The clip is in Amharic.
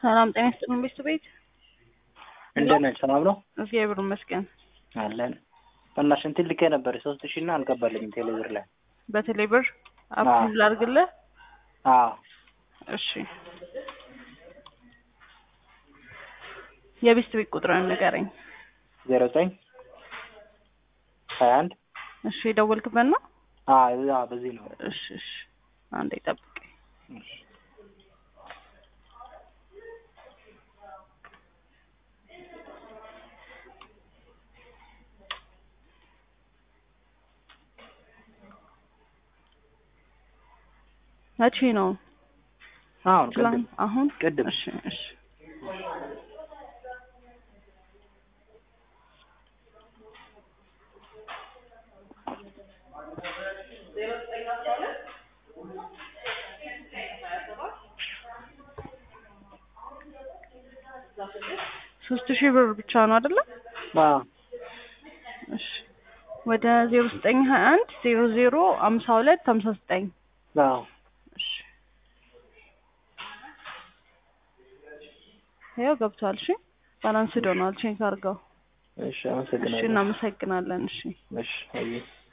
ሰላም ጤና ይስጥልኝ ቤት እንደነ ሰላም ነው እግዚአብሔር ይመስገን አለን በእናትሽ እንትን ልኬ ነበር 3000 እና አልገባልኝም ቴሌብር ላይ በቴሌብር አፕሩቭ ላድርግልህ እሺ የቤት ቁጥርን ንገረኝ 09 21 እሺ ደወልክበት ነው በዚህ ነው እሺ አንዴ ጠብቀኝ መቼ ነው አሁን ቅድም እሺ ሶስት ሺህ ብር ብቻ ነው አይደለ? እሺ ወደ 0921 0052 59 እሺ ያው ገብቷል እሺ ባላንስ ዶናል ቼክ አድርገው እሺ አመሰግናለሁ እሺ እናመሰግናለን እሺ እሺ